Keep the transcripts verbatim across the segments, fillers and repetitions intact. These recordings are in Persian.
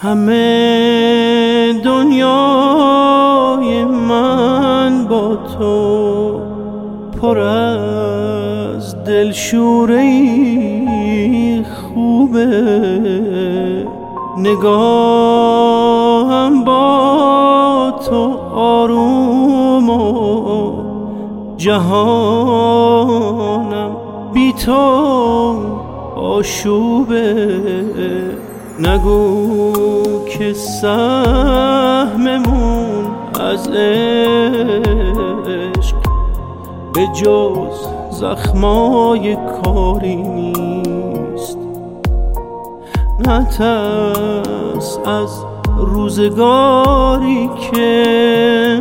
همه دنیای من با تو پر از دلشوری خوبه، نگاهم با تو آروم و جهانم بی تو آشوبه. نگو که سهممون از عشق به جز زخمای کاری نیست. نترس از روزگاری که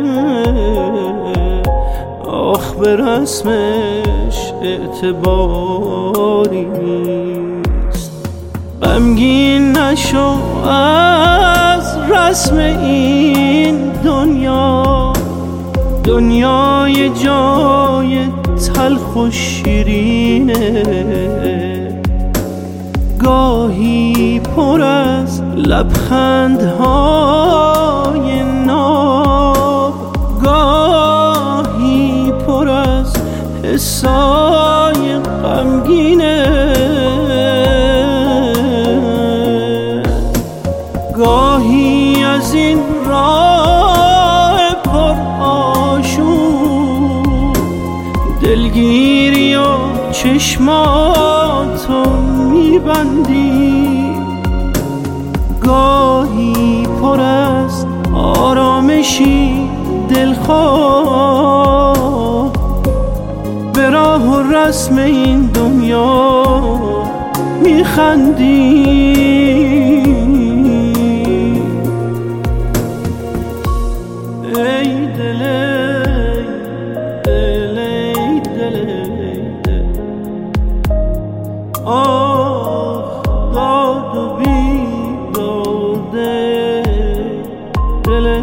آخ به رسمش اعتباری نیست. غمگین نشو از رسم این دنیا، دنیای جای تلخ و شیرینه، گاهی پر از لبخندهای ناب، گاهی پر از حسای غمگینه، گاهی از این راه پر آشوب دلگیری و چشماتو میبندی، گاهی پر از آرامشی دلخواه به راه و رسم این دنیا میخندی. ای دل دل دل آه داد و بیداده دل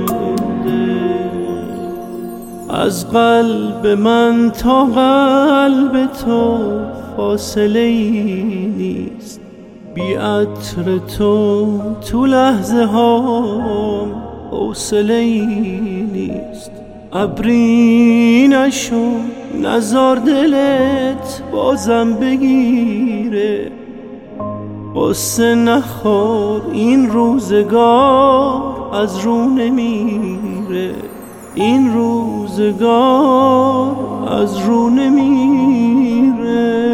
از قلب من تا قلب تو فاصله ای نیست. بی عطر تو تو لحظه هام حوصله ای نیست. ابری نشو نزار دلت بازم بگیره، قصه نخور این روزگار از رو نمیره، این روزگار از رو نمیره.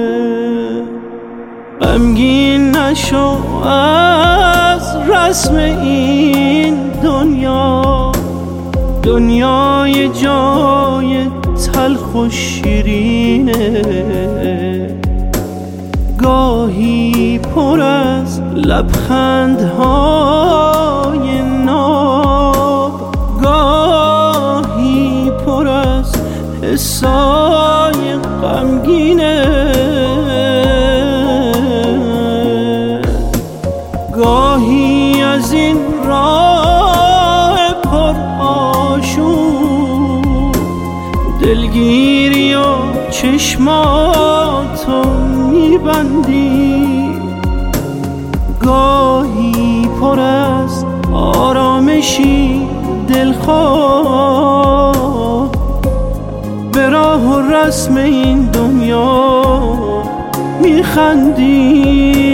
غمگین نشو از رسم این دنیا، دنیای جای تلخ و شیرینه، گاهی پر از لبخندهای ناب، گاهی پر از حسای غمگینه، گاهی از این راه پر آشوب دلگیری و چشماتو میبندی، گاهی پر از آرامشی دلخواه به راه و رسم این دنیا میخندی.